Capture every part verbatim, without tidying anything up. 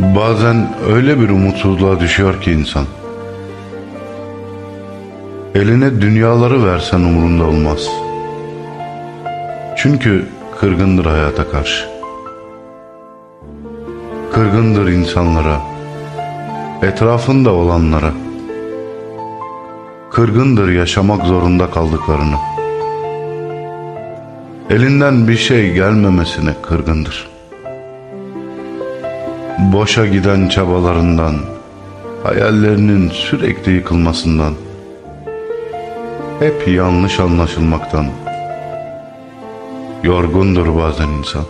Bazen öyle bir umutsuzluğa düşüyor ki insan. Eline dünyaları versen umurunda olmaz. Çünkü kırgındır hayata karşı. Kırgındır insanlara, etrafında olanlara. Kırgındır yaşamak zorunda kaldıklarını. Elinden bir şey gelmemesine kırgındır. Boşa giden çabalarından, hayallerinin sürekli yıkılmasından, hep yanlış anlaşılmaktan yorgundur bazen insan.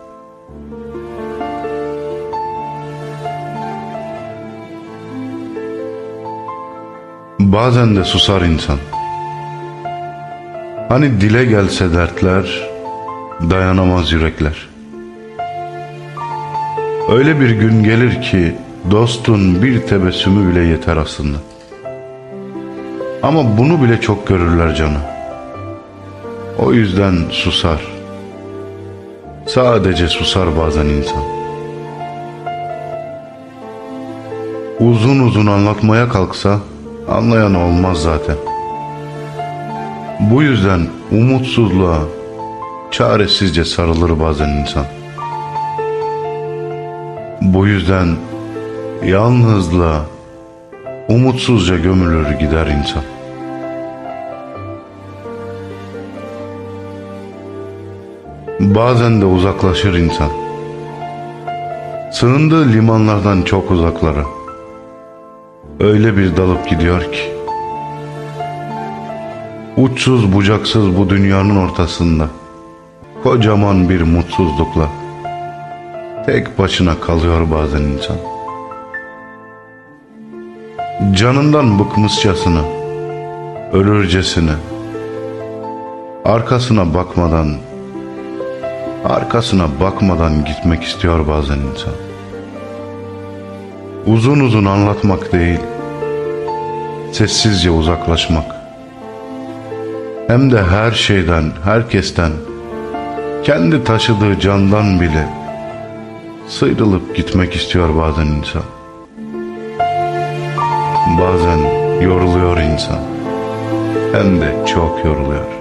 Bazen de susar insan. Hani dile gelse dertler, dayanamaz yürekler. Öyle bir gün gelir ki dostun bir tebessümü bile yeter aslında. Ama bunu bile çok görürler canı. O yüzden susar. Sadece susar bazen insan. Uzun uzun anlatmaya kalksa anlayan olmaz zaten. Bu yüzden umutsuzluğa çaresizce sarılır bazen insan. Bu yüzden yalnızlığa umutsuzca gömülür gider insan. Bazen de uzaklaşır insan. Sığındığı limanlardan çok uzaklara. Öyle bir dalıp gidiyor ki, uçsuz bucaksız bu dünyanın ortasında, kocaman bir mutsuzlukla tek başına kalıyor bazen insan. Canından bıkmışçasına, ölürcesine, arkasına bakmadan, arkasına bakmadan gitmek istiyor bazen insan. Uzun uzun anlatmak değil, sessizce uzaklaşmak. Hem de her şeyden, herkesten, kendi taşıdığı candan bile sıyrılıp gitmek istiyor bazen insan. Bazen yoruluyor insan, hem de çok yoruluyor.